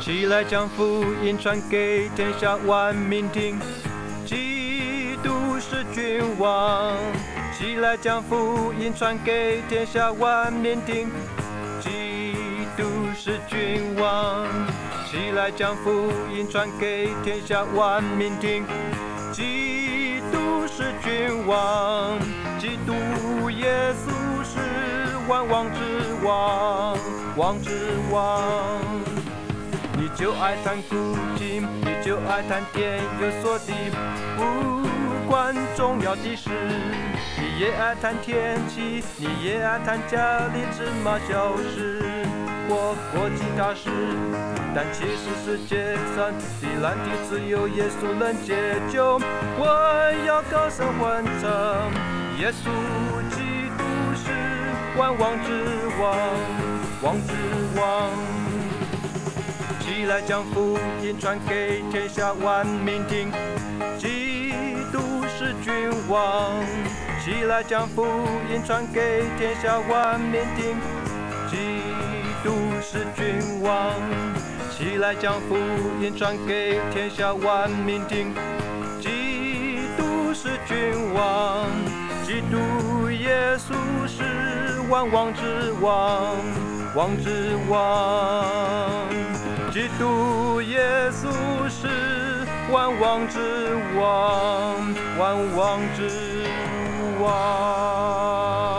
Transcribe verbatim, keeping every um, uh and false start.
起来将福音传给天下万民听，基督是君王。起来将福音传给天下万民听，基督是君王。起来将福音传给天下万民听，基督是君王。基督耶稣是万王之王，王之王。你就爱谈古今，你就爱谈天有所地，不管重要的事。你也爱谈天气，你也爱谈家里芝麻小事或国际大事，但其实世界上的难题只有耶稣能解救。我要高声欢唱，耶稣基督是万王之王，王之王。起来将福音传给天下万民听，基督是君王。起来将福音传给天下万民听，基督是君王。起来将福音传给天下万民听，基督是君王。基督耶稣是万王之王，王之王。基督耶稣是万王之王，万王之王。